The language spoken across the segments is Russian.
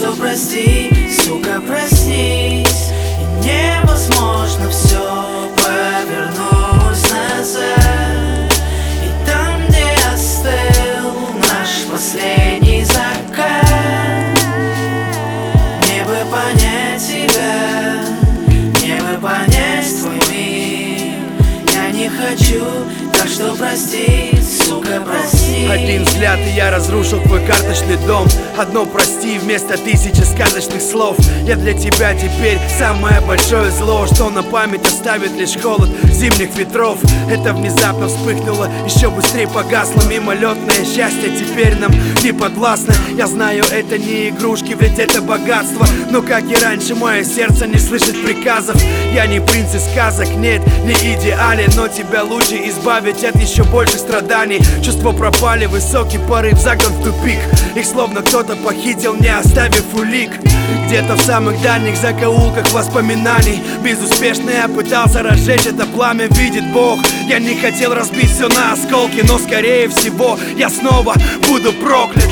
что прости, сука, проснись. И невозможно все повернуть назад. И там, где остыл наш последний закат, мне бы понять тебя, мне бы понять твой мир. Я не хочу, так что прости, сука, прости. Один взгляд, и я разрушил твой карточный дом. Одно прости вместо тысячи сказочных слов. Я для тебя теперь самое большое зло, что на память оставит лишь холод зимних ветров. Это внезапно вспыхнуло, еще быстрее погасло. Мимолетное счастье теперь нам не подвластно. Я знаю, это не игрушки, ведь это богатство. Но как и раньше, мое сердце не слышит приказов. Я не принц из сказок, нет, не идеален, но тебя лучше избавить от еще больших страданий. Чувства пропали, высокий порыв загнан в тупик. Их словно кто-то похитил, не оставив улик. Где-то в самых дальних закоулках воспоминаний безуспешно я пытался разжечь это пламя, видит Бог. Я не хотел разбить все на осколки, но скорее всего я снова буду проклят.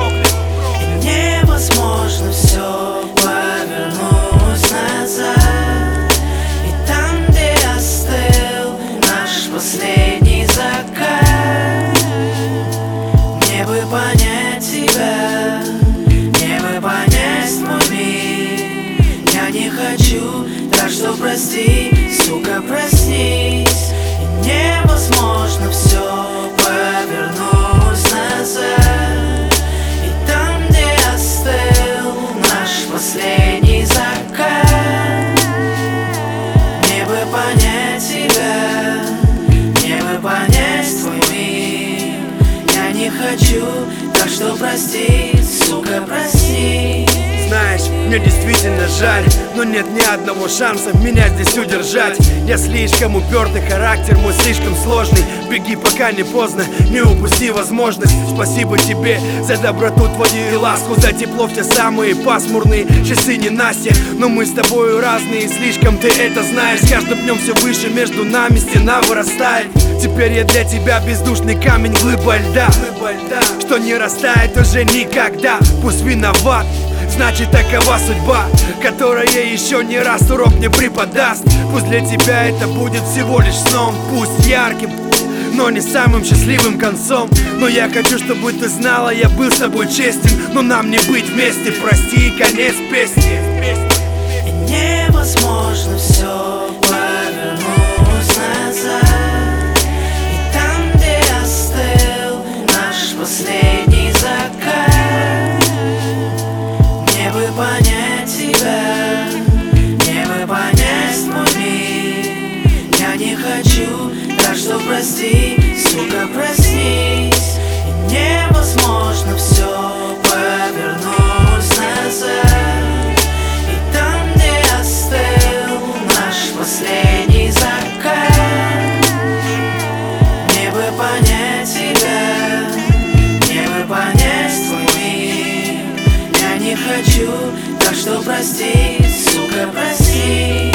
Невозможно все повернуть назад. И там, где остыл наш последний закат, мне бы понять тебя, мне бы понять твой мир. Я не хочу, так что прости, сука, проснись. И невозможно все повернуть назад. И там, где остыл наш последний закат, мне бы понять тебя, мне бы понять твой мир. Я не хочу, так что прости, сука, прости. Знаешь, мне действительно жаль, но нет ни одного шанса меня здесь удержать. Я слишком упертый, характер мой слишком сложный. Беги, пока не поздно, не упусти возможность. Спасибо тебе за доброту твою и ласку, за тепло в те самые пасмурные часы ненастья. Но мы с тобою разные, и слишком ты это знаешь. С каждым днем все выше между нами стена вырастает. Теперь я для тебя бездушный камень, глыба льда, что не растает уже никогда. Пусть виноват, значит такова судьба, которая еще не раз урок мне преподаст. Пусть для тебя это будет всего лишь сном, пусть ярким, но не самым счастливым концом. Но я хочу, чтобы ты знала, я был с тобой честен. Но нам не быть вместе, прости, конец песни. И невозможно все повернуть назад. И там, где остыл наш последний закат, мне бы понять тебя, мне бы понять мой мир. Я не хочу, так что прости, сука, проснись. И невозможно все повернуть назад. И там, где остыл наш последний закат, мне бы понять тебя, мне бы понять твой мир. Я не хочу, так что прости, сука, прости.